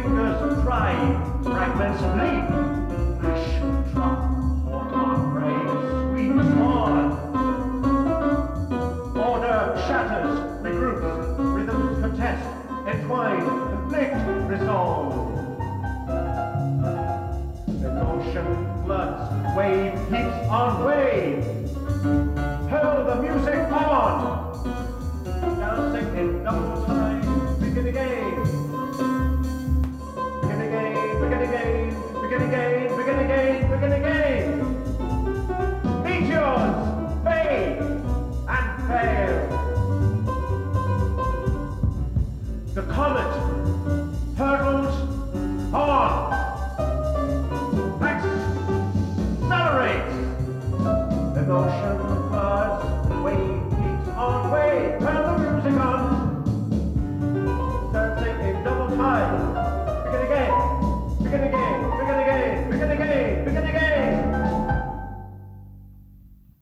fingers dry, fragments leap. Ash drop, hawthorn brave, sweet corn. Order shatters, regroups, rhythms contest, entwine, conflict, resolve. Emotion floods, wave heaps on wave.